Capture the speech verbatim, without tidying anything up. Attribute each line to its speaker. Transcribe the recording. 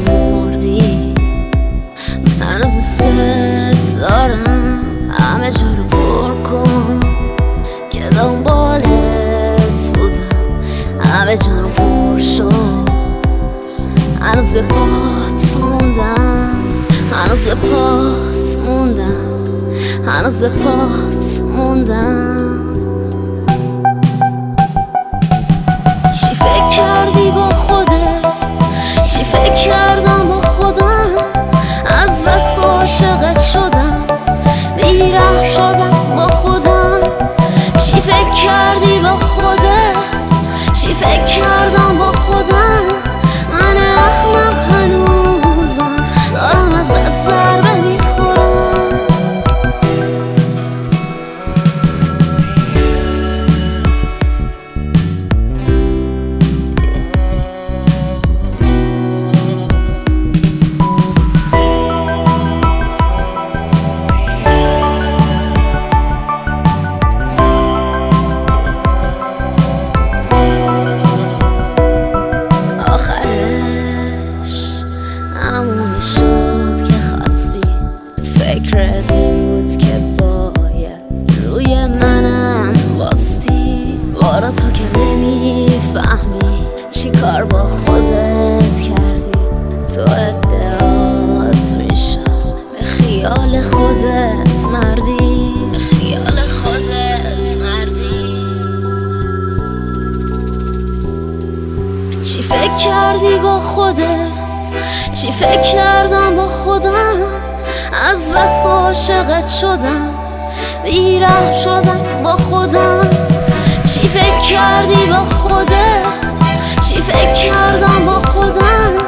Speaker 1: مردی، من هنوز دوست دارم. همه جا رو پر کن که دنبالت بودم، همه جا رو پر شد، هنوز به پات موندم، هنوز به پات موندم، هنوز به پات موندم. چی فکر کردی با خودت؟ چی فکر کردم با خودم؟ از بس عاشقت شدم، بی‌رحم شدم با خودم. چی فکر کردی با خودت؟ چی فکر کردم با خودم؟ من احمق هنوزم دارم ازت ضربه میخورم. همونی شد که خواستی، تو فکرت این بود که باید روی منم باستی. بارا تو که نمیفهمی چی کار با خودت کردی، تو ادعات میشم به خیال خودت مردی، به خیال خودت مردی. چی فکر کردی با خودت؟ چی فکر کردم با خودم؟ از بس عاشقت شدم، بی‌رحم شدم با خودم. چی فکر کردی با خودت؟ چی فکر کردم با خودم؟